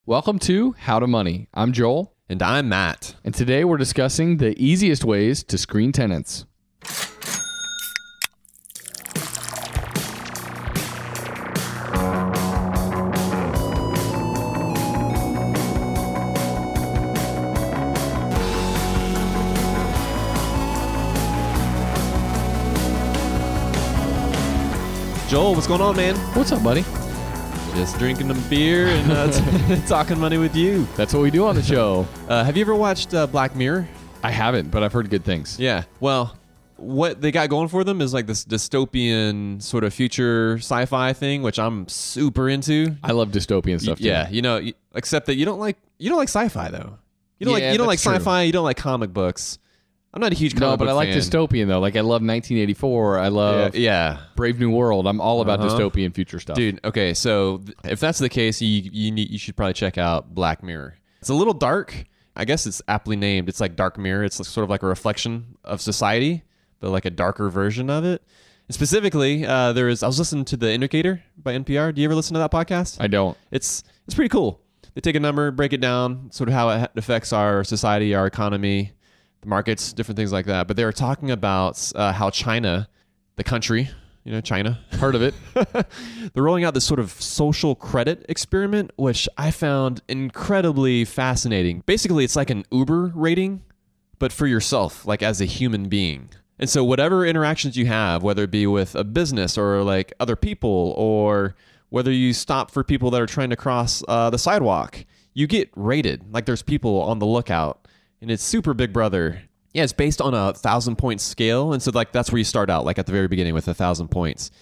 Welcome to How to Money. I'm Joel. And I'm Matt. And today we're discussing the easiest ways to screen tenants. Joel, what's going on, man? What's up, buddy? Just drinking a beer and talking money with you. That's what we do on the show. Have you ever watched Black Mirror? I haven't, but I've heard good things. Yeah. Well, what they got going for them is like this dystopian sort of future sci-fi thing, which I'm super into. I love dystopian stuff too. Yeah, except that you don't like sci-fi though. You don't Yeah, like that's sci-fi. You don't like comic books. I'm not a huge comic book but I like fan. dystopian though. Like I love 1984. I love Brave New World. I'm all about dystopian future stuff. Dude, okay, so if that's the case, you should probably check out Black Mirror. It's a little dark. I guess it's aptly named. It's like Dark Mirror. It's sort of like a reflection of society, but like a darker version of it. And specifically, I was listening to The Indicator by NPR. Do you ever listen to that podcast? I don't. It's pretty cool. They take a number, break it down, sort of how it affects our society, our economy, the markets, different things like that. But they were talking about how China, the country, China. Heard of it. They're rolling out this sort of social credit experiment, which I found incredibly fascinating. Basically, it's like an Uber rating, but for yourself, like as a human being. And so whatever interactions you have, whether it be with a business or like other people, or whether you stop for people that are trying to cross the sidewalk, you get rated. Like there's people on the lookout. And it's super Big Brother. Yeah, it's based on a 1,000-point scale. And so like that's where you start out, like at the very beginning with 1,000 points.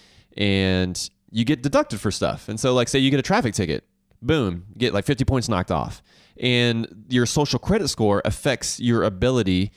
And you get deducted for stuff. And so like say you get a traffic ticket, boom, you get like 50 points knocked off. And your social credit score affects your ability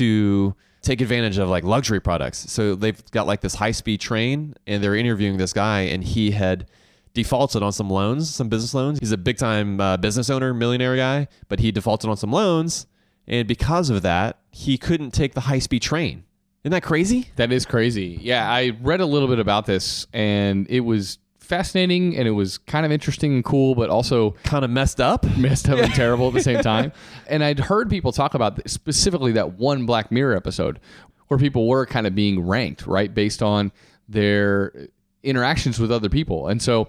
to take advantage of like luxury products. So they've got like this high-speed train and they're interviewing this guy and he had defaulted on some loans, some business loans. He's a big-time business owner, millionaire guy, but he defaulted on some loans. And because of that, he couldn't take the high-speed train. Isn't that crazy? That is crazy. Yeah, I read a little bit about this, and it was fascinating, and it was kind of interesting and cool, but also kind of messed up and terrible at the same time. And I'd heard people talk about specifically that one Black Mirror episode where people were kind of being ranked, right, based on their interactions with other people. And so,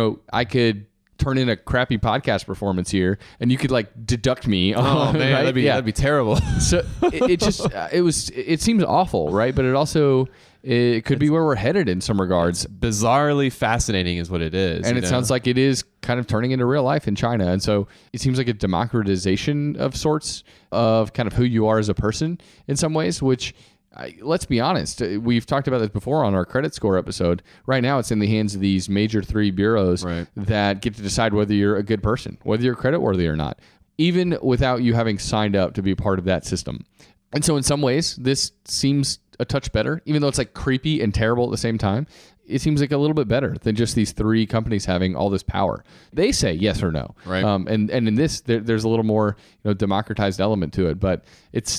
I could turn in a crappy podcast performance here and you could like deduct me. Oh man, right? that'd be terrible. So it seems awful, right? But it could be where we're headed in some regards. Bizarrely fascinating is what it is. And it sounds like it is kind of turning into real life in China. And so it seems like a democratization of sorts of kind of who you are as a person in some ways, which let's be honest, we've talked about this before on our credit score episode. Right now, it's in the hands of these major three bureaus that get to decide whether you're a good person, whether you're creditworthy or not, even without you having signed up to be a part of that system. And so in some ways, this seems a touch better, even though it's like creepy and terrible at the same time. It seems like a little bit better than just these three companies having all this power. They say yes or no. Right. And in this, there's a little more democratized element to it, but it's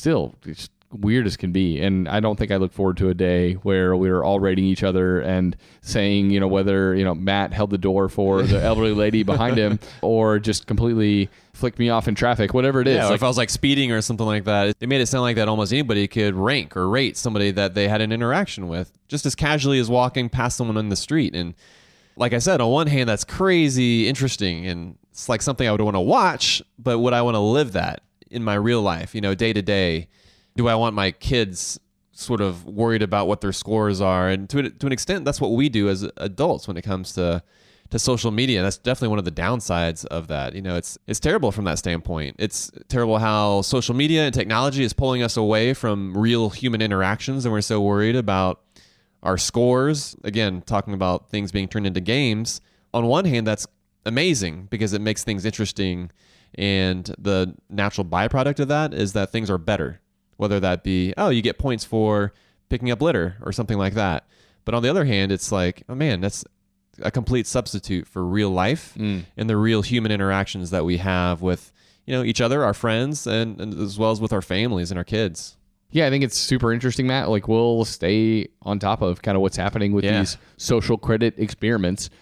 weird as can be. And I don't think I look forward to a day where we're all rating each other and saying, whether, Matt held the door for the elderly lady behind him or just completely flicked me off in traffic, whatever it is. Yeah, if I was like speeding or something like that, they made it sound like that almost anybody could rank or rate somebody that they had an interaction with just as casually as walking past someone on the street. And like I said, on one hand, that's crazy interesting. And it's like something I would want to watch, but would I want to live that in my real life, day to day? Do I want my kids sort of worried about what their scores are? And to an extent, that's what we do as adults when it comes to social media. That's definitely one of the downsides of that. It's terrible from that standpoint. It's terrible how social media and technology is pulling us away from real human interactions, and we're so worried about our scores. Again, talking about things being turned into games. On one hand, that's amazing because it makes things interesting, and the natural byproduct of that is that things are better. Whether that be, you get points for picking up litter or something like that. But on the other hand, it's like, oh man, that's a complete substitute for real life and the real human interactions that we have with, each other, our friends, and as well as with our families and our kids. Yeah, I think it's super interesting, Matt. Like, we'll stay on top of kind of what's happening with these social credit experiments.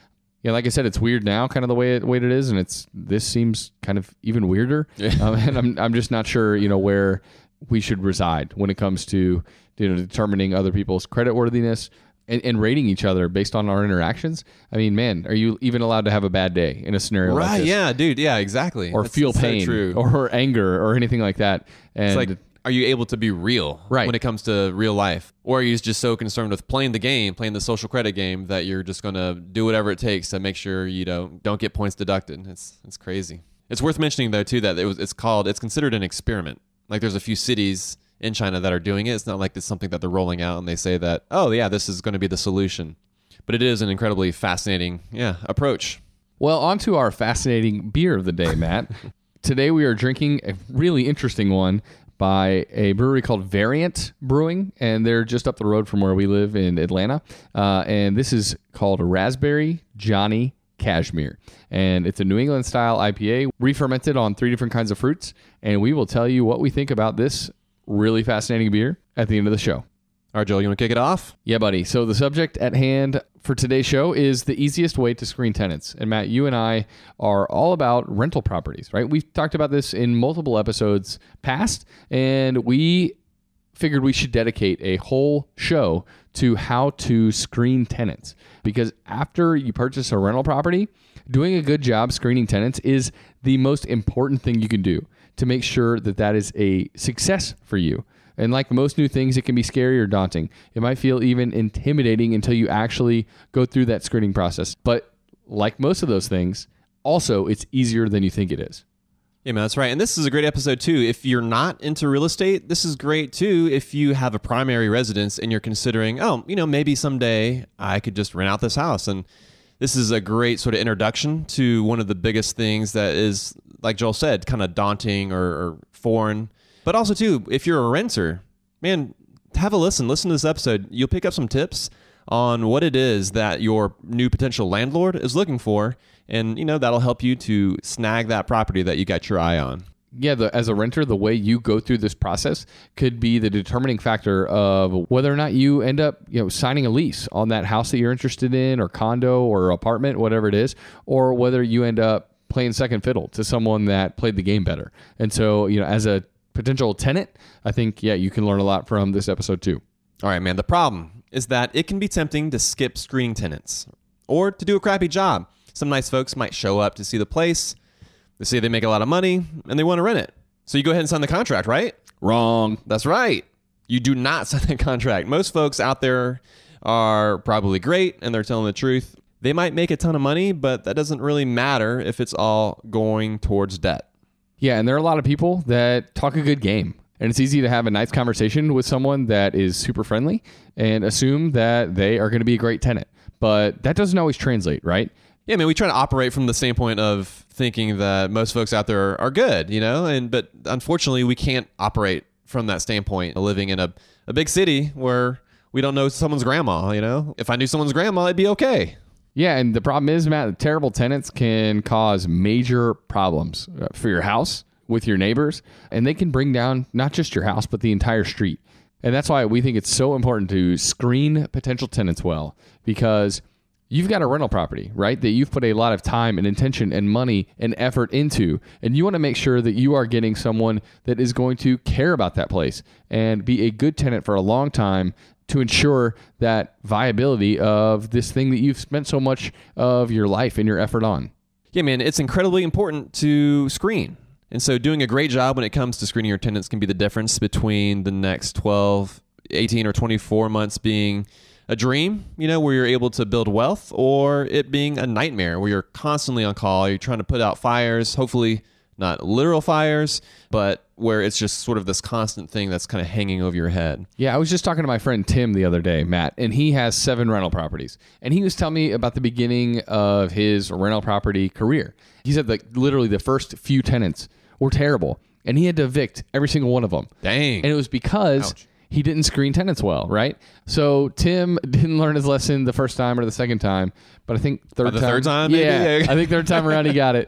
Yeah, like I said, it's weird now, kind of the way it is, and this seems kind of even weirder. And I'm just not sure, where we should reside when it comes to determining other people's creditworthiness and rating each other based on our interactions. I mean, man, are you even allowed to have a bad day in a scenario like this? Yeah, dude. Yeah, exactly. Or feel pain or anger or anything like that. And it's like, are you able to be real when it comes to real life? Or are you just so concerned with playing the social credit game, that you're just going to do whatever it takes to make sure you don't get points deducted? It's crazy. It's worth mentioning, though, too, that it's considered an experiment. Like, there's a few cities in China that are doing it. It's not like it's something that they're rolling out and they say that, oh, yeah, this is going to be the solution. But it is an incredibly fascinating, approach. Well, on to our fascinating beer of the day, Matt. Today we are drinking a really interesting one by a brewery called Variant Brewing, and they're just up the road from where we live in Atlanta. And this is called Raspberry Johnny Cashmere. And it's a New England style IPA, re-fermented on 3 different kinds of fruits. And we will tell you what we think about this really fascinating beer at the end of the show. All right, Joel, you want to kick it off? Yeah, buddy. So the subject at hand for today's show is the easiest way to screen tenants. And Matt, you and I are all about rental properties, right? We've talked about this in multiple episodes past, and we figured we should dedicate a whole show to how to screen tenants. Because after you purchase a rental property, doing a good job screening tenants is the most important thing you can do to make sure that is a success for you. And like most new things, it can be scary or daunting. It might feel even intimidating until you actually go through that screening process. But like most of those things, also, it's easier than you think it is. Yeah, man, that's right. And this is a great episode, too. If you're not into real estate, this is great, too. If you have a primary residence and you're considering, maybe someday I could just rent out this house. And this is a great sort of introduction to one of the biggest things that is, like Joel said, kind of daunting or foreign. But also, too, if you're a renter, man, have a listen. Listen to this episode. You'll pick up some tips on what it is that your new potential landlord is looking for. And, that'll help you to snag that property that you got your eye on. Yeah, as a renter, the way you go through this process could be the determining factor of whether or not you end up, signing a lease on that house that you're interested in, or condo or apartment, whatever it is, or whether you end up playing second fiddle to someone that played the game better. And so, as a potential tenant, I think, you can learn a lot from this episode too. All right, man. The problem is that it can be tempting to skip screening tenants or to do a crappy job. Some nice folks might show up to see the place. They say they make a lot of money and they want to rent it. So you go ahead and sign the contract, right? Wrong. That's right. You do not sign the contract. Most folks out there are probably great and they're telling the truth. They might make a ton of money, but that doesn't really matter if it's all going towards debt. Yeah, and there are a lot of people that talk a good game. And it's easy to have a nice conversation with someone that is super friendly and assume that they are going to be a great tenant. But that doesn't always translate, right? Yeah, man, we try to operate from the standpoint of thinking that most folks out there are good, but unfortunately we can't operate from that standpoint, living in a big city where we don't know someone's grandma, If I knew someone's grandma, it'd be okay. Yeah, and the problem is, Matt, terrible tenants can cause major problems for your house, with your neighbors, and they can bring down not just your house, but the entire street. And that's why we think it's so important to screen potential tenants well, because you've got a rental property, right, that you've put a lot of time and intention and money and effort into, and you want to make sure that you are getting someone that is going to care about that place and be a good tenant for a long time, to ensure that viability of this thing that you've spent so much of your life and your effort on. Yeah, man, it's incredibly important to screen. And so doing a great job when it comes to screening your tenants can be the difference between the next 12, 18, or 24 months being a dream, where you're able to build wealth, or it being a nightmare where you're constantly on call. You're trying to put out fires, hopefully not literal fires, but where it's just sort of this constant thing that's kind of hanging over your head. Yeah, I was just talking to my friend Tim the other day, Matt, and he has 7 rental properties. And he was telling me about the beginning of his rental property career. He said that literally the first few tenants were terrible, and he had to evict every single one of them. Dang. And it was because he didn't screen tenants well, right? So Tim didn't learn his lesson the first time or the second time, but I think third time, maybe? Yeah, I think third time around he got it.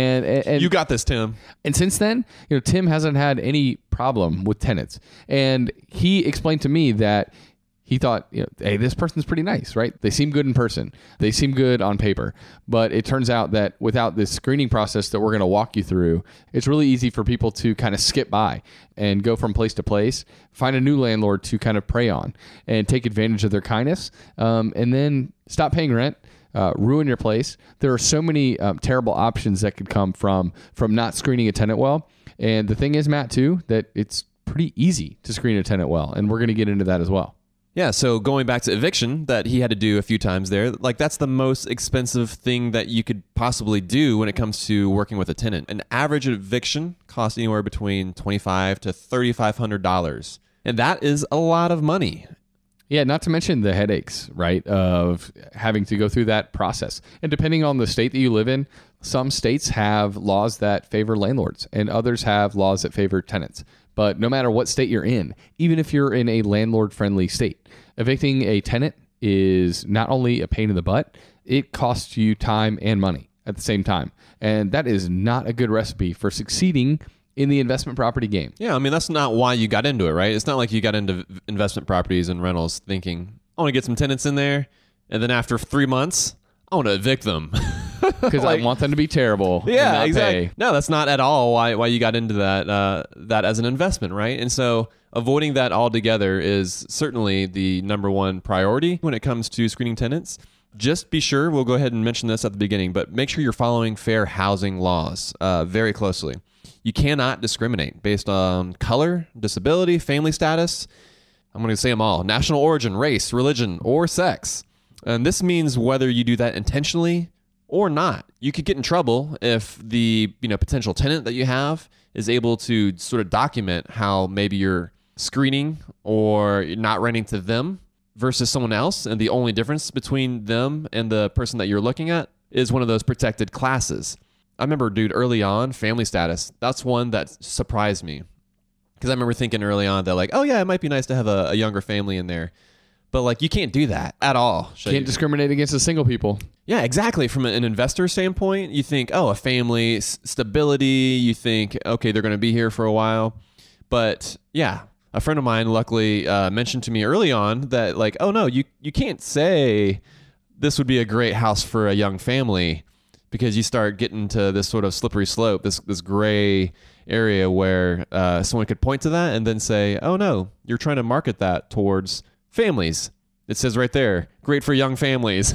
And you got this, Tim. And since then, Tim hasn't had any problem with tenants. And he explained to me that he thought, hey, this person's pretty nice, right? They seem good in person. They seem good on paper. But it turns out that without this screening process that we're going to walk you through, it's really easy for people to kind of skip by and go from place to place, find a new landlord to kind of prey on and take advantage of their kindness, and then stop paying rent. Ruin your place. There are so many terrible options that could come from not screening a tenant well. And the thing is, Matt, too, that it's pretty easy to screen a tenant well. And we're going to get into that as well. Yeah, so going back to eviction that he had to do a few times there, like that's the most expensive thing that you could possibly do when it comes to working with a tenant. An average eviction costs anywhere between $2,500 to $3,500. And that is a lot of money. Yeah, not to mention the headaches, right, of having to go through that process. And depending on the state that you live in, some states have laws that favor landlords and others have laws that favor tenants. But no matter what state you're in, even if you're in a landlord-friendly state, evicting a tenant is not only a pain in the butt, it costs you time and money at the same time. And that is not a good recipe for succeeding in the investment property game. Yeah, I mean, that's not why you got into it, right? It's not like you got into investment properties and rentals thinking, I want to get some tenants in there, and then after 3 months, I want to evict them. Because I want them to be terrible. Yeah, and exactly. Pay. No, that's not at all why you got into that as an investment, right? And so avoiding that altogether is certainly the number one priority when it comes to screening tenants. Just be sure, we'll go ahead and mention this at the beginning, but make sure you're following fair housing laws very closely. You cannot discriminate based on color, disability, family status. I'm going to say them all: national origin, race, religion, or sex. And this means whether you do that intentionally or not. You could get in trouble if the potential tenant that you have is able to sort of document how maybe you're screening or you're not renting to them versus someone else, and the only difference between them and the person that you're looking at is one of those protected classes. I remember, dude, early on, family status, that's one that surprised me. Because I remember thinking early on that, like, oh yeah, it might be nice to have a younger family in there. But like, you can't do that at all. Can't discriminate against the single people. Yeah, exactly. From an investor standpoint, you think, oh, a family, stability. You think, okay, they're going to be here for a while. But yeah, a friend of mine luckily mentioned to me early on that, like, oh no, you can't say this would be a great house for a young family, because you start getting to this sort of slippery slope, this gray area where someone could point to that and then say, oh no, you're trying to market that towards families. It says right there, great for young families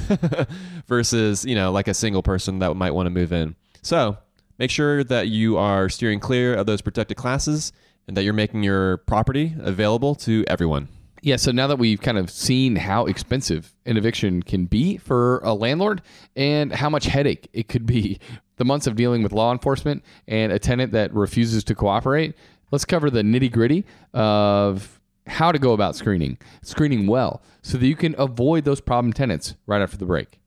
versus, like a single person that might want to move in. So make sure that you are steering clear of those protected classes and that you're making your property available to everyone. Yeah, so now that we've kind of seen how expensive an eviction can be for a landlord and how much headache it could be, the months of dealing with law enforcement and a tenant that refuses to cooperate, let's cover the nitty-gritty of how to go about screening well, so that you can avoid those problem tenants right after the break.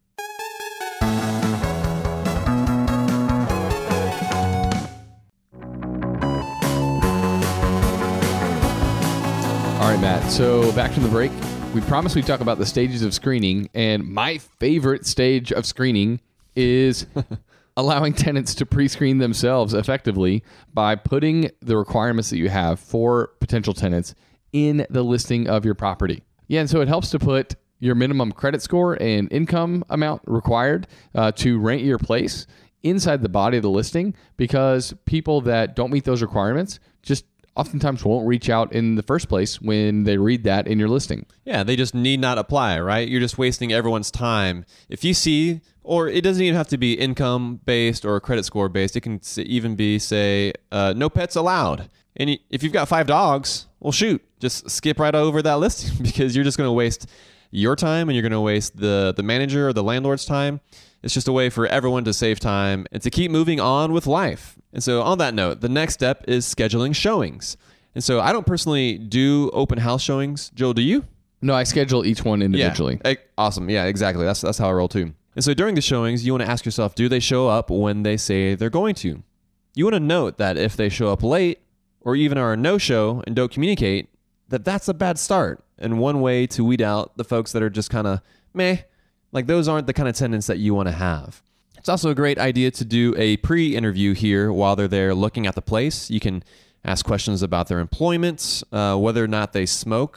All right, Matt. So back from the break, we promised we'd talk about the stages of screening, and my favorite stage of screening is allowing tenants to pre-screen themselves effectively by putting the requirements that you have for potential tenants in the listing of your property. Yeah, and so it helps to put your minimum credit score and income amount required to rent your place inside the body of the listing, because people that don't meet those requirements just oftentimes won't reach out in the first place when they read that in your listing. Yeah, they just need not apply, right? You're just wasting everyone's time. If you see, or it doesn't even have to be income-based or credit score-based. It can even be, say, no pets allowed. And if you've got 5 dogs, well, shoot, just skip right over that listing because you're just going to waste your time and you're going to waste the manager or the landlord's time. It's just a way for everyone to save time and to keep moving on with life. And so on that note, the next step is scheduling showings. And so I don't personally do open house showings. Joel, do you? No, I schedule each one individually. Yeah. Awesome. Yeah, exactly. That's how I roll too. And so during the showings, you want to ask yourself, do they show up when they say they're going to? You want to note that if they show up late or even are a no-show and don't communicate, that's a bad start. And one way to weed out the folks that are just kind of meh, like those aren't the kind of tenants that you want to have. It's also a great idea to do a pre-interview here while they're there looking at the place. You can ask questions about their employment, whether or not they smoke,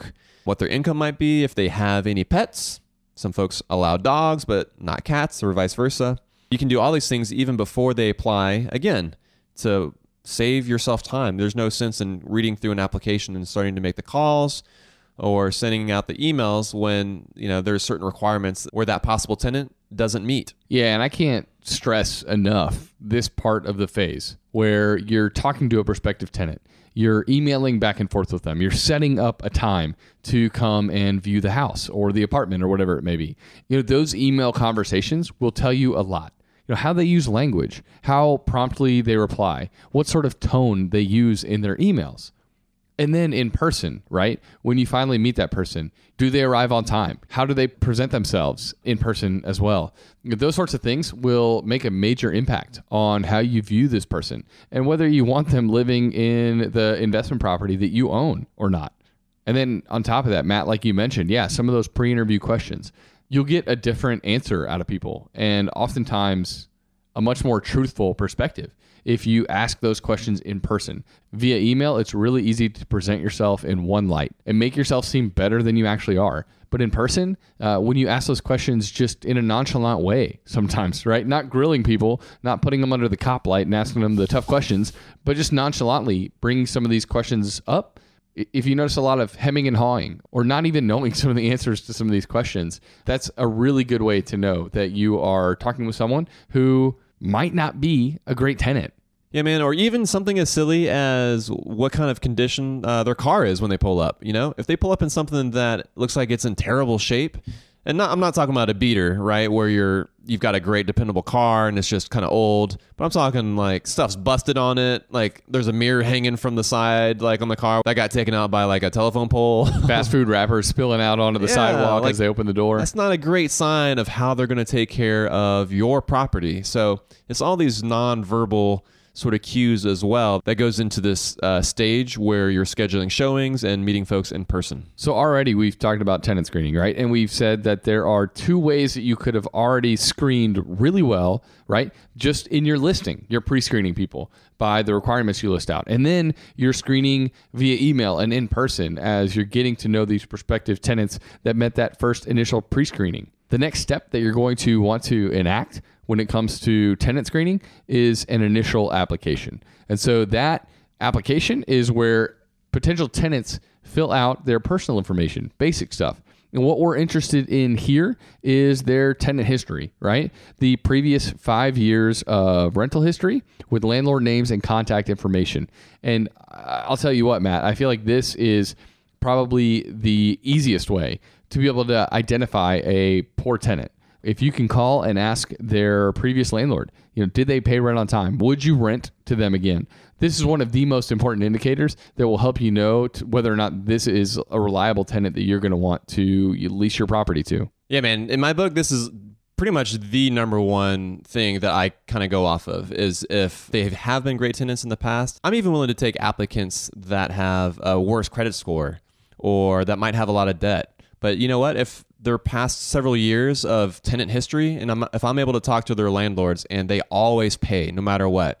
what their income might be, if they have any pets. Some folks allow dogs, but not cats, or vice versa. You can do all these things even before they apply, again, to save yourself time. There's no sense in reading through an application and starting to make the calls or sending out the emails when, there's certain requirements where that possible tenant doesn't meet. Yeah, and I can't stress enough this part of the phase where you're talking to a prospective tenant. You're emailing back and forth with them. You're setting up a time to come and view the house or the apartment or whatever it may be. Those email conversations will tell you a lot. How they use language, how promptly they reply, what sort of tone they use in their emails. And then in person, right? When you finally meet that person, do they arrive on time? How do they present themselves in person as well? Those sorts of things will make a major impact on how you view this person and whether you want them living in the investment property that you own or not. And then on top of that, Matt, like you mentioned, some of those pre-interview questions, you'll get a different answer out of people and oftentimes a much more truthful perspective. If you ask those questions in person. Via email, it's really easy to present yourself in one light and make yourself seem better than you actually are. But in person, when you ask those questions just in a nonchalant way sometimes, right? Not grilling people, not putting them under the cop light and asking them the tough questions, but just nonchalantly bringing some of these questions up. If you notice a lot of hemming and hawing or not even knowing some of the answers to some of these questions, that's a really good way to know that you are talking with someone who might not be a great tenant. Yeah, man, or even something as silly as what kind of condition their car is when they pull up. If they pull up in something that looks like it's in terrible shape, and I'm not talking about a beater, right, where you've got a great dependable car and it's just kind of old, but I'm talking like stuff's busted on it, like there's a mirror hanging from the side, like on the car that got taken out by like a telephone pole. Fast food wrappers spilling out onto the sidewalk as they open the door. That's not a great sign of how they're going to take care of your property. So it's all these nonverbal sort of cues as well that goes into this stage where you're scheduling showings and meeting folks in person. So already we've talked about tenant screening, right? And we've said that there are two ways that you could have already screened really well, right? Just in your listing, you're pre-screening people by the requirements you list out. And then you're screening via email and in person as you're getting to know these prospective tenants that met that first initial pre-screening. The next step that you're going to want to enact when it comes to tenant screening is an initial application. And so that application is where potential tenants fill out their personal information, basic stuff. And what we're interested in here is their tenant history, right? The previous 5 years of rental history with landlord names and contact information. And I'll tell you what, Matt, I feel like this is probably the easiest way to be able to identify a poor tenant. If you can call and ask their previous landlord, did they pay rent on time? Would you rent to them again? This is one of the most important indicators that will help you know whether or not this is a reliable tenant that you're going to want to lease your property to. Yeah, man. In my book, this is pretty much the number one thing that I kind of go off of is if they have been great tenants in the past. I'm even willing to take applicants that have a worse credit score or that might have a lot of debt. But you know what? If their past several years of tenant history, and if I'm able to talk to their landlords and they always pay no matter what,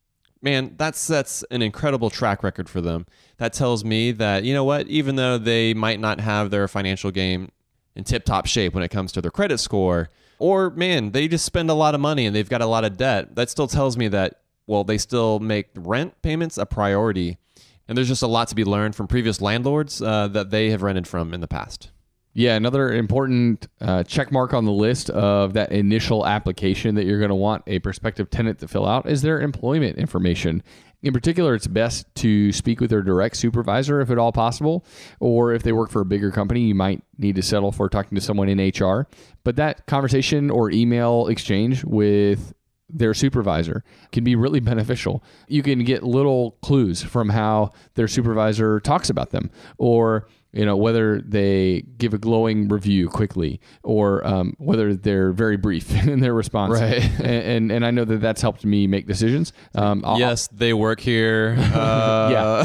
man, that sets an incredible track record for them. That tells me that, you know what, even though they might not have their financial game in tip-top shape when it comes to their credit score, or, man, they just spend a lot of money and they've got a lot of debt, that still tells me that, well, they still make rent payments a priority. And there's just a lot to be learned from previous landlords that they have rented from in the past. Yeah, another important check mark on the list of that initial application that you're going to want a prospective tenant to fill out is their employment information. In particular, it's best to speak with their direct supervisor if at all possible, or if they work for a bigger company, you might need to settle for talking to someone in HR. But that conversation or email exchange with their supervisor can be really beneficial. You can get little clues from how their supervisor talks about them, or whether they give a glowing review quickly, or whether they're very brief in their response. Right. And I know that that's helped me make decisions. Yes, they work here. Yeah.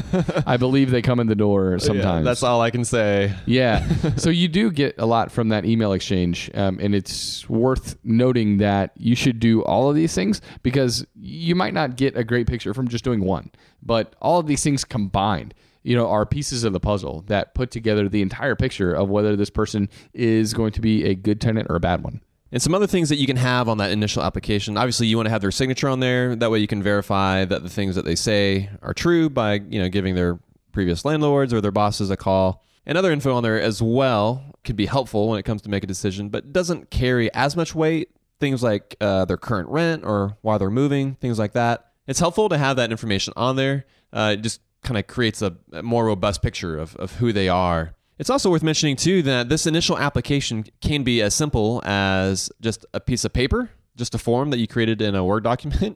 I believe they come in the door sometimes. Yeah, that's all I can say. Yeah. So you do get a lot from that email exchange. And it's worth noting that you should do all of these things because you might not get a great picture from just doing one. But all of these things combined are pieces of the puzzle that put together the entire picture of whether this person is going to be a good tenant or a bad one. And some other things that you can have on that initial application. Obviously, you want to have their signature on there. That way you can verify that the things that they say are true by, giving their previous landlords or their bosses a call. And other info on there as well could be helpful when it comes to make a decision, but doesn't carry as much weight. Things like their current rent or why they're moving, things like that. It's helpful to have that information on there. It just kind of creates a more robust picture of who they are. It's also worth mentioning, too, that this initial application can be as simple as just a piece of paper, just a form that you created in a Word document,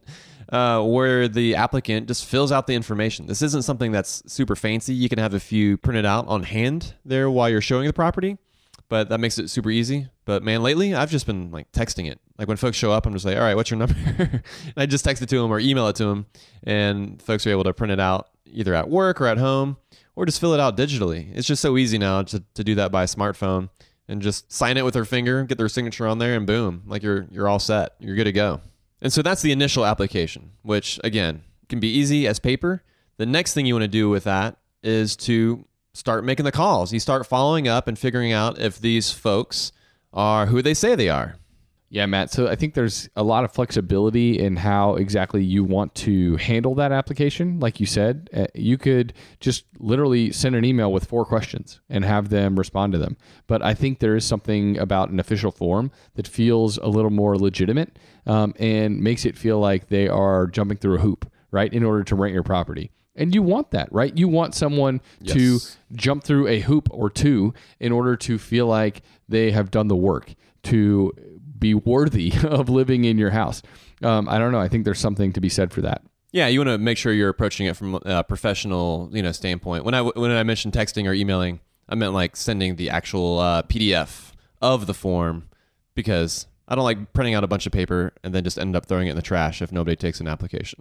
where the applicant just fills out the information. This isn't something that's super fancy. You can have a few printed out on hand there while you're showing the property, but that makes it super easy. But man, lately, I've just been texting it. Like when folks show up, I'm just like, all right, what's your number? And I just text it to them or email it to them, and folks are able to print it out either at work or at home, or just fill it out digitally. It's just so easy now to do that by a smartphone and just sign it with their finger, get their signature on there, and boom, you're all set. You're good to go. And so that's the initial application, which again can be easy as paper. The next thing you want to do with that is to start making the calls. You start following up and figuring out if these folks are who they say they are. Yeah, Matt. So I think there's a lot of flexibility in how exactly you want to handle that application. Like you said, you could just literally send an email with 4 questions and have them respond to them. But I think there is something about an official form that feels a little more legitimate and makes it feel like they are jumping through a hoop, right, in order to rent your property. And you want that, right? You want someone to jump through a hoop or two in order to feel like they have done the work to be worthy of living in your house. I don't know. I think there's something to be said for that. Yeah, you want to make sure you're approaching it from a professional, standpoint. When I mentioned texting or emailing, I meant sending the actual PDF of the form, because I don't like printing out a bunch of paper and then just end up throwing it in the trash if nobody takes an application.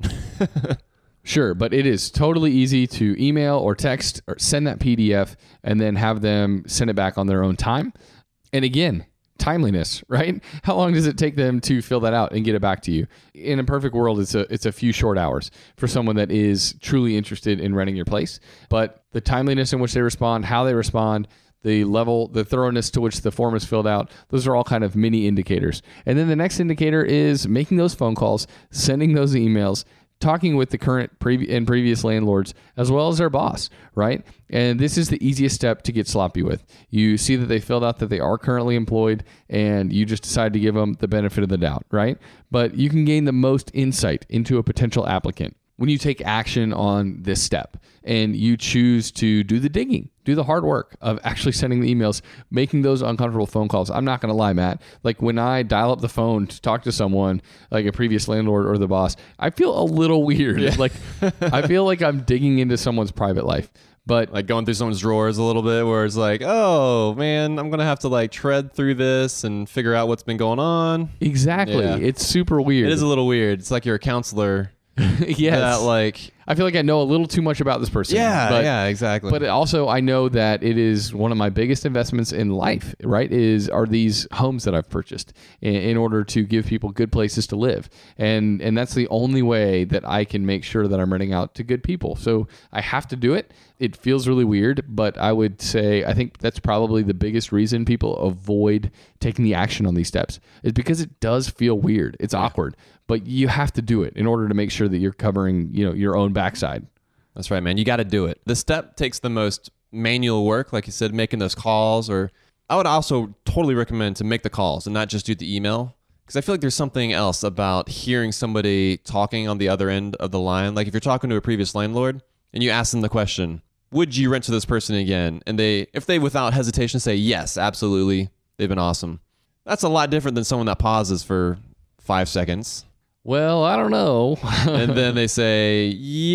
Sure, but it is totally easy to email or text or send that PDF and then have them send it back on their own time. And again, timeliness, right? How long does it take them to fill that out and get it back to you? In a perfect world, it's a few short hours for someone that is truly interested in renting your place. But the timeliness in which they respond, how they respond, the level, the thoroughness to which the form is filled out, those are all kind of mini indicators. And then the next indicator is making those phone calls, sending those emails, talking with the current and previous landlords, as well as their boss, right? And this is the easiest step to get sloppy with. You see that they filled out that they are currently employed, and you just decide to give them the benefit of the doubt, right? But you can gain the most insight into a potential applicant when you take action on this step and you choose to do the digging, do the hard work of actually sending the emails, making those uncomfortable phone calls. I'm not going to lie, Matt. When I dial up the phone to talk to someone, like a previous landlord or the boss, I feel a little weird. Yeah. I feel like I'm digging into someone's private life. But going through someone's drawers a little bit, where it's oh man, I'm going to have to tread through this and figure out what's been going on. Exactly. Yeah. It's super weird. It is a little weird. It's like you're a counselor. Yes. I feel like I know a little too much about this person. Yeah, exactly. But also I know that it is one of my biggest investments in life, right? Are these homes that I've purchased in order to give people good places to live. And that's the only way that I can make sure that I'm renting out to good people. So I have to do it. It feels really weird, but I would say I think that's probably the biggest reason people avoid taking the action on these steps, is because it does feel weird. It's awkward, but you have to do it in order to make sure that you're covering, your own backside. That's right, man. You got to do it. The step takes the most manual work, like you said, making those calls. Or I would also totally recommend to make the calls and not just do the email, because I feel like there's something else about hearing somebody talking on the other end of the line. Like if you're talking to a previous landlord and you ask them the question, would you rent to this person again? And if they without hesitation say, yes, absolutely, they've been awesome. That's a lot different than someone that pauses for 5 seconds. Well, I don't know. And then they say,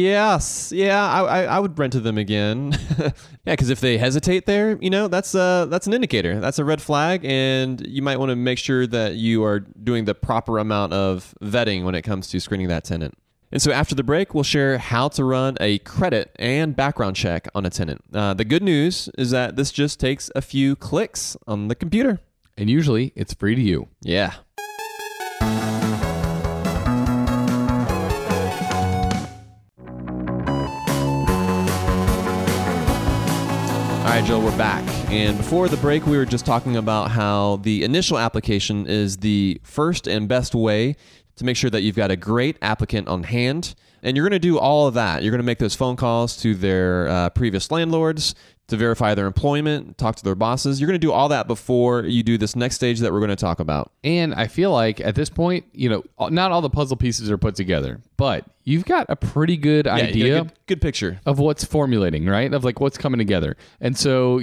yes, yeah, I would rent to them again. Yeah, because if they hesitate there, that's an indicator. That's a red flag, and you might want to make sure that you are doing the proper amount of vetting when it comes to screening that tenant. And so after the break, we'll share how to run a credit and background check on a tenant. The good news is that this just takes a few clicks on the computer. And usually it's free to you. Yeah. All right, Joe, we're back. And before the break, we were just talking about how the initial application is the first and best way to make sure that you've got a great applicant on hand. And you're going to do all of that. You're going to make those phone calls to their previous landlords to verify their employment, talk to their bosses. You're going to do all that before you do this next stage that we're going to talk about. And I feel like at this point, not all the puzzle pieces are put together, but you've got a pretty good idea. You got a good picture of what's formulating, right? Of like what's coming together. And so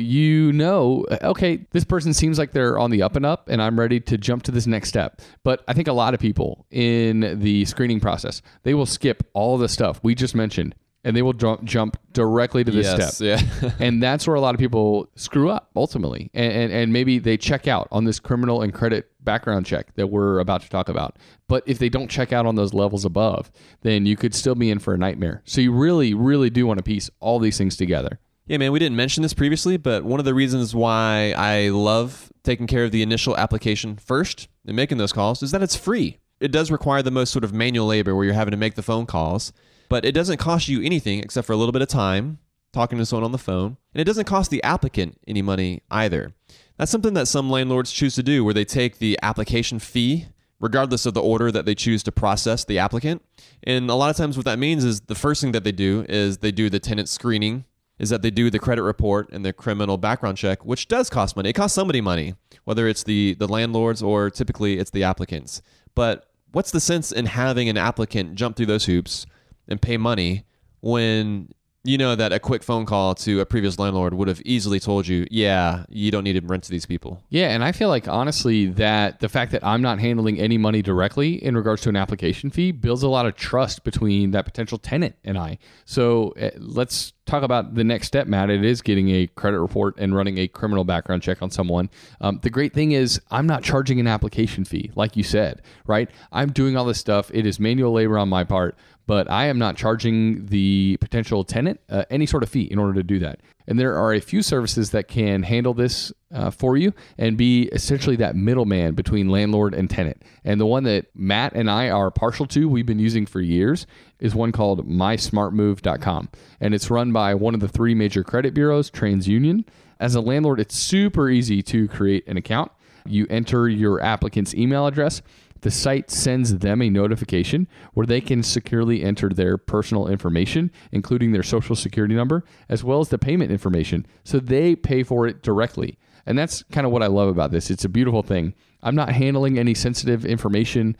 okay, this person seems like they're on the up and up and I'm ready to jump to this next step. But I think a lot of people in the screening process, they will skip all the stuff we just mentioned and they will jump directly to this step. Yeah. And that's where a lot of people screw up ultimately. And maybe they check out on this criminal and credit background check that we're about to talk about. But if they don't check out on those levels above, then you could still be in for a nightmare. So you really, really do want to piece all these things together. Yeah, man, we didn't mention this previously, but one of the reasons why I love taking care of the initial application first and making those calls is that it's free. It does require the most sort of manual labor where you're having to make the phone calls, but it doesn't cost you anything except for a little bit of time talking to someone on the phone, and it doesn't cost the applicant any money either. That's something that some landlords choose to do where they take the application fee regardless of the order that they choose to process the applicant. And a lot of times what that means is the first thing that they do is they do the tenant screening, is that they do the credit report and the criminal background check, which does cost money. It costs somebody money, whether it's the landlords or typically it's the applicants. But what's the sense in having an applicant jump through those hoops and pay money when you know that a quick phone call to a previous landlord would have easily told you, yeah, you don't need to rent to these people. Yeah, and I feel like, honestly, that the fact that I'm not handling any money directly in regards to an application fee builds a lot of trust between that potential tenant and I. So let's talk about the next step, Matt. It is getting a credit report and running a criminal background check on someone. The great thing is I'm not charging an application fee, like you said, right? I'm doing all this stuff. It is manual labor on my part, but I am not charging the potential tenant any sort of fee in order to do that. And there are a few services that can handle this for you and be essentially that middleman between landlord and tenant. And the one that Matt and I are partial to, we've been using for years, is one called mysmartmove.com. And it's run by one of the three major credit bureaus, TransUnion. As a landlord, it's super easy to create an account. You enter your applicant's email address. The site sends them a notification where they can securely enter their personal information, including their social security number, as well as the payment information. So they pay for it directly. And that's kind of what I love about this. It's a beautiful thing. I'm not handling any sensitive information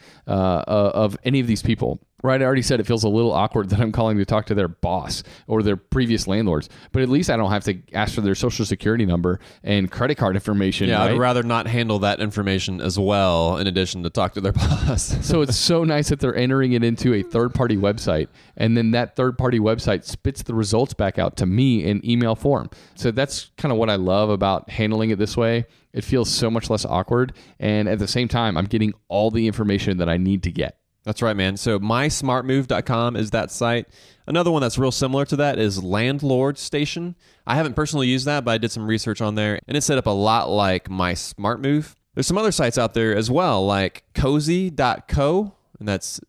of any of these people. Right, I already said it feels a little awkward that I'm calling to talk to their boss or their previous landlords, but at least I don't have to ask for their social security number and credit card information. Yeah, right? I'd rather not handle that information as well in addition to talk to their boss. So it's so nice that they're entering it into a third-party website, and then that third-party website spits the results back out to me in email form. So that's kind of what I love about handling it this way. It feels so much less awkward, and at the same time, I'm getting all the information that I need to get. That's right, man. So mysmartmove.com is that site. Another one that's real similar to that is Landlord Station. I haven't personally used that, but I did some research on there, and it's set up a lot like MySmartMove. There's some other sites out there as well, like cozy.co, and that's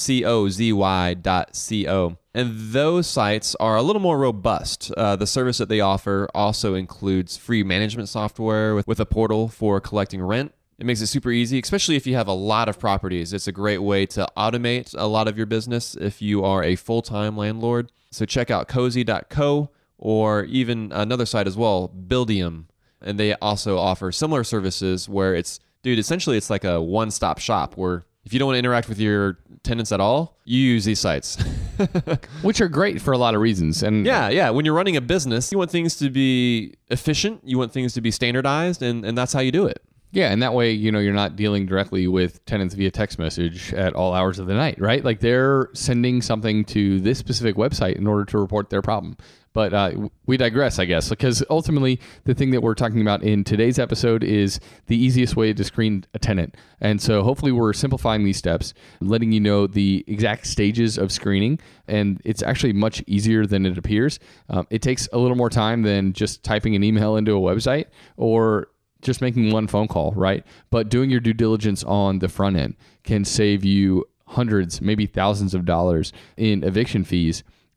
cozy.co. And those sites are a little more robust. The service that they offer also includes free management software with a portal for collecting rent. It makes it super easy, especially if you have a lot of properties. It's a great way to automate a lot of your business if you are a full-time landlord. So check out cozy.co or even another site as well, Buildium. And they also offer similar services where essentially it's like a one-stop shop where if you don't want to interact with your tenants at all, you use these sites. Which are great for a lot of reasons. And yeah. When you're running a business, you want things to be efficient. You want things to be standardized, and that's how you do it. Yeah, and that way, you're not dealing directly with tenants via text message at all hours of the night, right? Like they're sending something to this specific website in order to report their problem. But we digress, I guess, because ultimately the thing that we're talking about in today's episode is the easiest way to screen a tenant. And so hopefully we're simplifying these steps, letting you know the exact stages of screening. And it's actually much easier than it appears. It takes a little more time than just typing an email into a website or just making one phone call, right? But doing your due diligence on the front end can save you hundreds, maybe thousands of dollars in eviction fees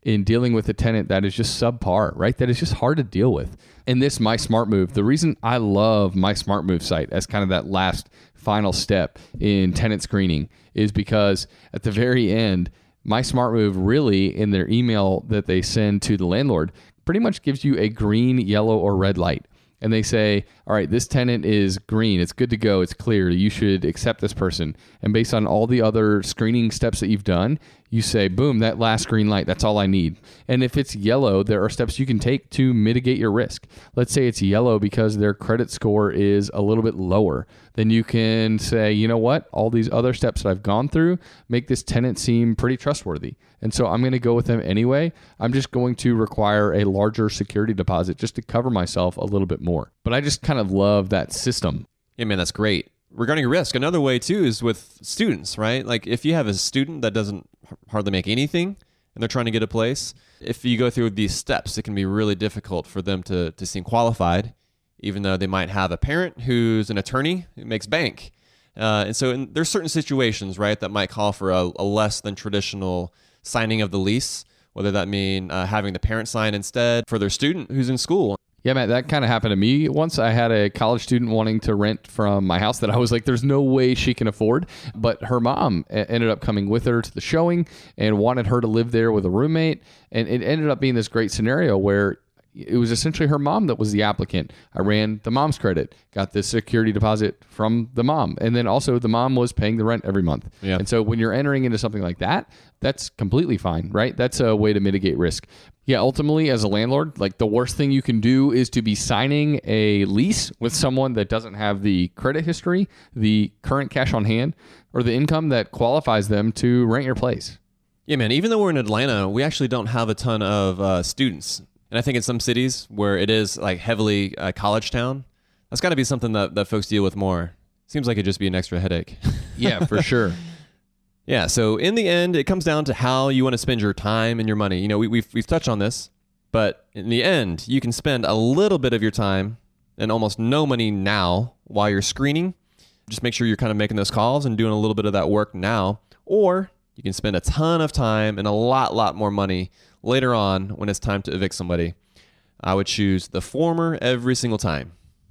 in dealing with a tenant that is just subpar, right? That is just hard to deal with. And this My Smart Move, the reason I love My Smart Move site as kind of that last final step in tenant screening is because at the very end, My Smart Move really, in their email that they send to the landlord, pretty much gives you a green, yellow, or red light. And they say, all right, this tenant is green. It's good to go. It's clear. You should accept this person. And based on all the other screening steps that you've done, you say, boom, that last green light, that's all I need. And if it's yellow, there are steps you can take to mitigate your risk. Let's say it's yellow because their credit score is a little bit lower. Then you can say, you know what? All these other steps that I've gone through make this tenant seem pretty trustworthy. And so I'm going to go with them anyway. I'm just going to require a larger security deposit just to cover myself a little bit more. But I just kind of love that system. Yeah, man, that's great. Regarding risk, another way too is with students, right? Like if you have a student that doesn't hardly make anything and they're trying to get a place, if you go through these steps, it can be really difficult for them to seem qualified, even though they might have a parent who's an attorney who makes bank. And so there's certain situations, right, that might call for a less than traditional signing of the lease, whether that mean having the parent sign instead for their student who's in school. Yeah, Matt, that kind of happened to me once. I had a college student wanting to rent from my house that I was like, there's no way she can afford. But her mom ended up coming with her to the showing and wanted her to live there with a roommate. And it ended up being this great scenario where it was essentially her mom that was the applicant. I ran the mom's credit, got the security deposit from the mom. And then also the mom was paying the rent every month. Yeah. And so when you're entering into something like that, that's completely fine, right? That's a way to mitigate risk. Yeah, ultimately, as a landlord, like the worst thing you can do is to be signing a lease with someone that doesn't have the credit history, the current cash on hand, or the income that qualifies them to rent your place. Yeah, man, even though we're in Atlanta, we actually don't have a ton of students. And I think in some cities where it is like heavily college town, that's got to be something that folks deal with more. Seems like it'd just be an extra headache. Yeah, for sure. Yeah, so in the end, it comes down to how you want to spend your time and your money. You know, we've touched on this, but in the end, you can spend a little bit of your time and almost no money now while you're screening. Just make sure you're kind of making those calls and doing a little bit of that work now. Or you can spend a ton of time and a lot more money later on when it's time to evict somebody. I would choose the former every single time.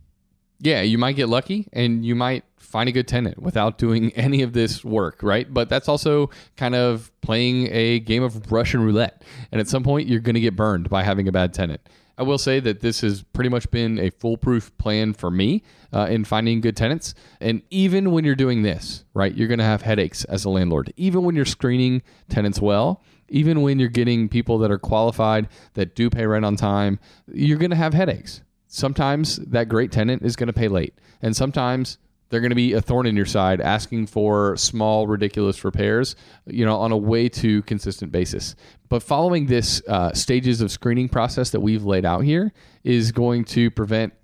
Yeah, you might get lucky and you might find a good tenant without doing any of this work, right? But that's also kind of playing a game of Russian roulette. And at some point, you're going to get burned by having a bad tenant. I will say that this has pretty much been a foolproof plan for me in finding good tenants. And even when you're doing this, right, you're going to have headaches as a landlord. Even when you're screening tenants well, even when you're getting people that are qualified, that do pay rent on time, you're going to have headaches. Sometimes that great tenant is going to pay late. And sometimes they're going to be a thorn in your side asking for small, ridiculous repairs, on a way too consistent basis. But following this stages of screening process that we've laid out here is going to prevent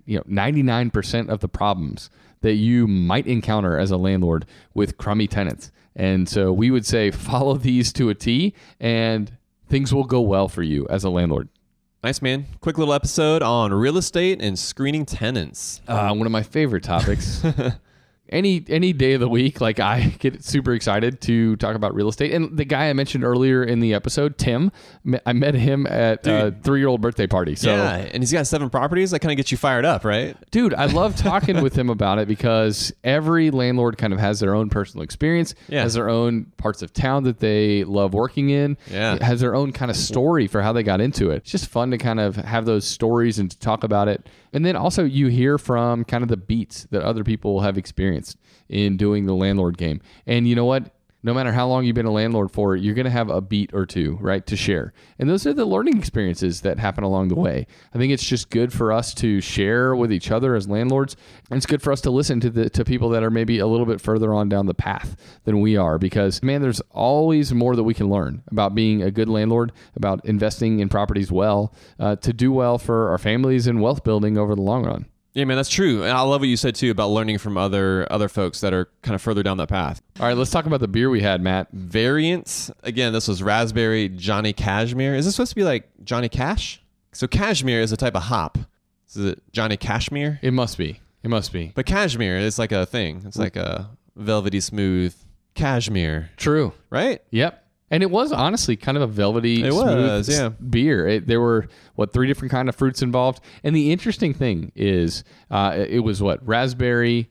99% of the problems that you might encounter as a landlord with crummy tenants. And so we would say follow these to a T and things will go well for you as a landlord. Nice, man. Quick little episode on real estate and screening tenants. One of my favorite topics. Any day of the week, like I get super excited to talk about real estate. And the guy I mentioned earlier in the episode, Tim, I met him at a 3-year-old birthday party. So, yeah, and he's got 7 properties. That kind of gets you fired up, right? Dude, I love talking with him about it because every landlord kind of has their own personal experience, has their own parts of town that they love working in, has their own kind of story for how they got into it. It's just fun to kind of have those stories and to talk about it. And then also you hear from kind of the beats that other people have experienced in doing the landlord game. And you know what? No matter how long you've been a landlord for, you're going to have a beat or two, right, to share. And those are the learning experiences that happen along the way. I think it's just good for us to share with each other as landlords. And it's good for us to listen to people that are maybe a little bit further on down the path than we are. Because, man, there's always more that we can learn about being a good landlord, about investing in properties well, to do well for our families and wealth building over the long run. Yeah, man, that's true. And I love what you said, too, about learning from other folks that are kind of further down that path. All right, let's talk about the beer we had, Matt. Variants. Again, this was Raspberry Johnny Cashmere. Is this supposed to be like Johnny Cash? So cashmere is a type of hop. Is it Johnny Cashmere? It must be. But cashmere is like a thing. It's like a velvety smooth cashmere. True. Right? Yep. And it was honestly kind of a velvety, smooth beer. There were, 3 different kind of fruits involved. And the interesting thing is it was raspberry,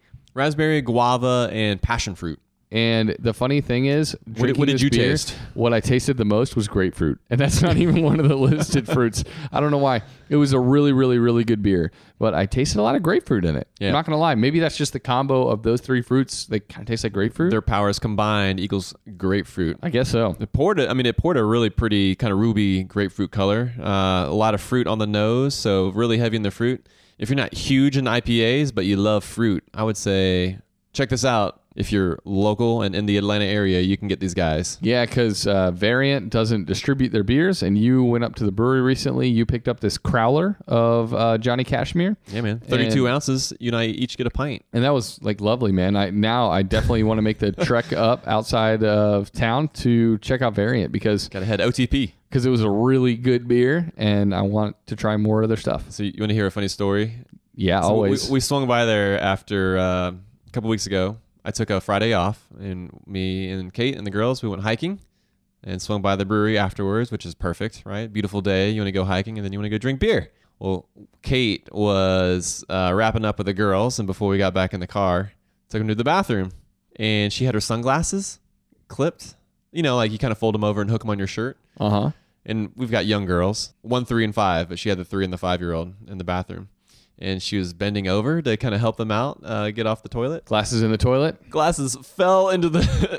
guava, and passion fruit. And the funny thing is, what did you taste? What I tasted the most was grapefruit. And that's not even one of the listed fruits. I don't know why. It was a really, really, really good beer. But I tasted a lot of grapefruit in it. Yeah. I'm not going to lie. Maybe that's just the combo of those 3 fruits. They kind of taste like grapefruit. Their powers combined equals grapefruit. I guess so. It poured a really pretty kind of ruby grapefruit color. A lot of fruit on the nose, so really heavy in the fruit. If you're not huge in IPAs, but you love fruit, I would say check this out. If you're local and in the Atlanta area, you can get these guys. Yeah, because Variant doesn't distribute their beers, and you went up to the brewery recently. You picked up this crowler of Johnny Cashmere. Yeah, man. 32 ounces. You and I each get a pint. And that was lovely, man. I definitely want to make the trek up outside of town to check out Variant because gotta head OTP. Because it was a really good beer, and I want to try more of their stuff. So you want to hear a funny story? Yeah, so always. We swung by there after a couple weeks ago. I took a Friday off, and me and Kate and the girls, we went hiking and swung by the brewery afterwards, which is perfect, right? Beautiful day. You want to go hiking, and then you want to go drink beer. Well, Kate was wrapping up with the girls, and before we got back in the car, took them to the bathroom, and she had her sunglasses clipped. You know, like you kind of fold them over and hook them on your shirt. Uh-huh. And we've got young girls, 1, 3, and 5, but she had the 3 and the 5-year-old in the bathroom. And she was bending over to kind of help them out, get off the toilet. Glasses in the toilet? Glasses fell into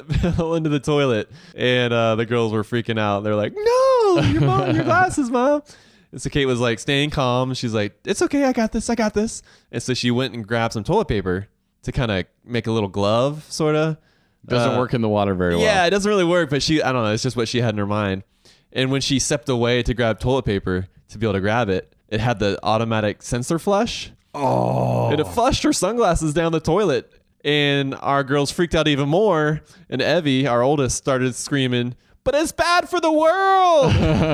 the toilet. And the girls were freaking out. They're like, no, your glasses, Mom. And so Kate was like staying calm. She's like, it's okay. I got this. And so she went and grabbed some toilet paper to kind of make a little glove, sort of. Doesn't work in the water very well. Yeah, it doesn't really work. But I don't know. It's just what she had in her mind. And when she stepped away to grab toilet paper to be able to grab it, it had the automatic sensor flush. Oh. And it flushed her sunglasses down the toilet. And our girls freaked out even more. And Evie, our oldest, started screaming, but it's bad for the world.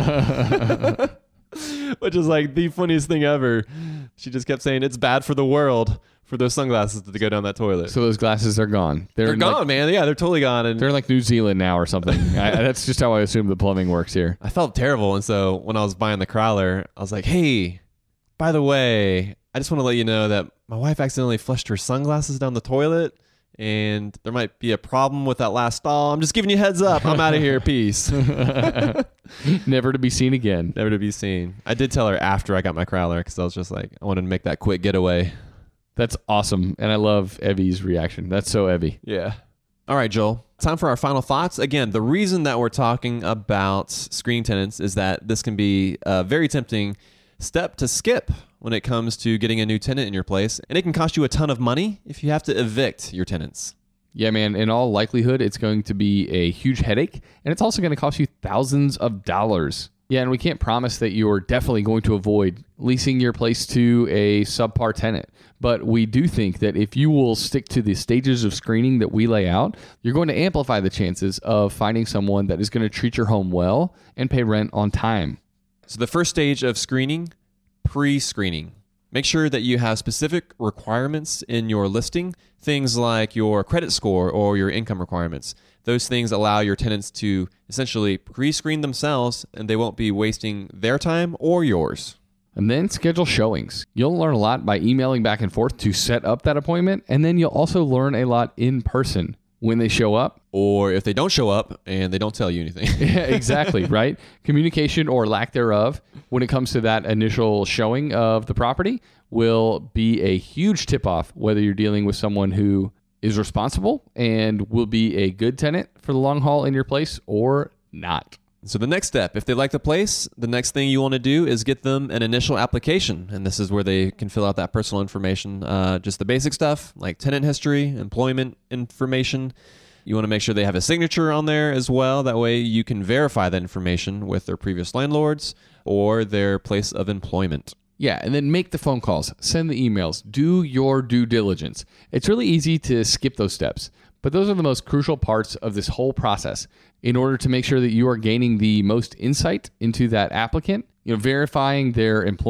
Which is like the funniest thing ever. She just kept saying it's bad for the world for those sunglasses to go down that toilet. So those glasses are gone. They're gone, man. Yeah, they're totally gone. And they're in like New Zealand now or something. That's just how I assume the plumbing works here. I felt terrible. And so when I was buying the crowler, I was like, hey, by the way, I just want to let you know that my wife accidentally flushed her sunglasses down the toilet. And there might be a problem with that last stall. I'm just giving you a heads up. I'm out of here. Peace. Never to be seen again. Never to be seen. I did tell her after I got my crowler because I was just like, I wanted to make that quick getaway. That's awesome. And I love Evie's reaction. That's so Evie. Yeah. All right, Joel. Time for our final thoughts. Again, the reason that we're talking about screening tenants is that this can be a very tempting step to skip when it comes to getting a new tenant in your place. And it can cost you a ton of money if you have to evict your tenants. Yeah, man. In all likelihood, it's going to be a huge headache. And it's also going to cost you thousands of dollars. Yeah, and we can't promise that you're definitely going to avoid leasing your place to a subpar tenant. But we do think that if you will stick to the stages of screening that we lay out, you're going to amplify the chances of finding someone that is going to treat your home well and pay rent on time. So the first stage of screening, pre-screening. Make sure that you have specific requirements in your listing, things like your credit score or your income requirements. Those things allow your tenants to essentially pre-screen themselves, and they won't be wasting their time or yours. And then schedule showings. You'll learn a lot by emailing back and forth to set up that appointment, and then you'll also learn a lot in person when they show up. Or if they don't show up and they don't tell you anything. Yeah, exactly, right? Communication or lack thereof when it comes to that initial showing of the property will be a huge tip-off whether you're dealing with someone who is responsible and will be a good tenant for the long haul in your place or not. So the next step, if they like the place, the next thing you want to do is get them an initial application. And this is where they can fill out that personal information, just the basic stuff like tenant history, employment information. You want to make sure they have a signature on there as well. That way you can verify that information with their previous landlords or their place of employment. Yeah, and then make the phone calls, send the emails, do your due diligence. It's really easy to skip those steps, but those are the most crucial parts of this whole process in order to make sure that you are gaining the most insight into that applicant, verifying their employment,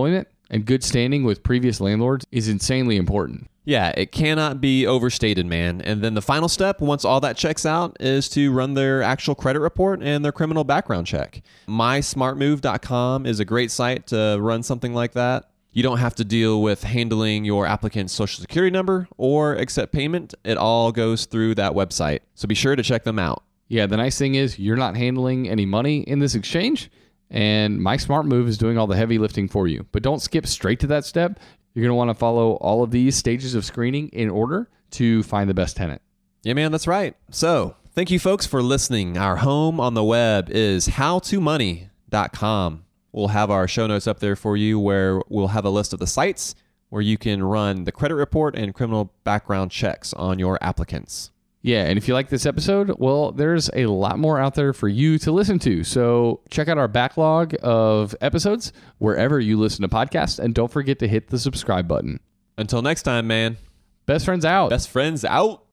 And good standing with previous landlords is insanely important. Yeah, it cannot be overstated, man. And then the final step, once all that checks out, is to run their actual credit report and their criminal background check. MySmartMove.com is a great site to run something like that. You don't have to deal with handling your applicant's social security number or accept payment. It all goes through that website. So be sure to check them out. Yeah, the nice thing is you're not handling any money in this exchange, and My Smart Move is doing all the heavy lifting for you. But don't skip straight to that step. You're going to want to follow all of these stages of screening in order to find the best tenant. Yeah, man, that's right. So thank you, folks, for listening. Our home on the web is howtomoney.com. We'll have our show notes up there for you where we'll have a list of the sites where you can run the credit report and criminal background checks on your applicants. Yeah, and if you like this episode, well, there's a lot more out there for you to listen to. So check out our backlog of episodes wherever you listen to podcasts, and don't forget to hit the subscribe button. Until next time, man. Best friends out. Best friends out.